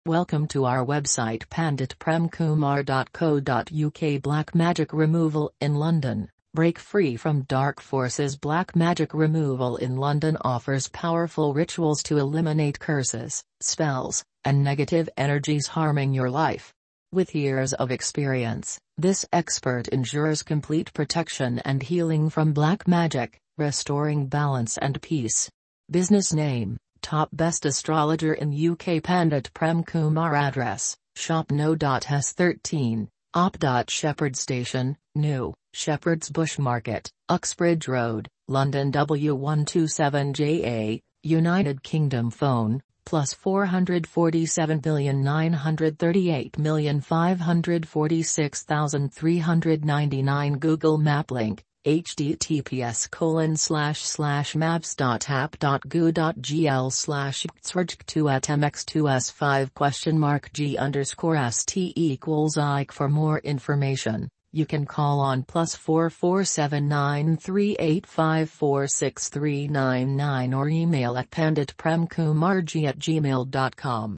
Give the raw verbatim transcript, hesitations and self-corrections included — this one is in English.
Welcome to our website pandit prem kumar dot co dot U K. Black Magic Removal in London. Break free from dark forces. Black Magic Removal in London offers powerful rituals to eliminate curses, spells, and negative energies harming your life. With years of experience, this expert ensures complete protection and healing from black magic, restoring balance and peace. Business name: Top Best Astrologer in U K. Pandit Prem Kumar. Address: Shop No. S thirteen, Op. Shepherd Station, New, Shepherd's Bush Market, Uxbridge Road, London W one two seven J A, United Kingdom. Phone: plus four four seven nine three eight five four six three nine nine. Google Map link: https colon slash slash maps dot app dot goo dot gl slash xrg two at mx two s five question mark g underscore st equals I. For more information, you can call on plus four four seven nine three eight five four six three nine nine or email at panditpremkumarg at gmail dot com.